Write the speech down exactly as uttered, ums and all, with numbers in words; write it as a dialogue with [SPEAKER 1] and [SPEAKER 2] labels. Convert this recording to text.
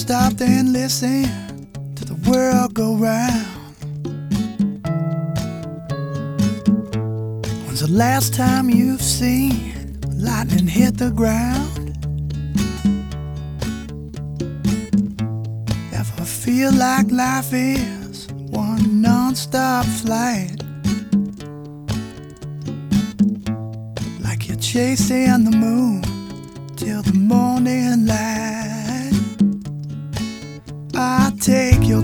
[SPEAKER 1] stopped and listened to the world go round? When's the last time you've seen lightning hit the ground? Ever feel like life is one non-stop flight? Like you're chasing the moon till the morning light?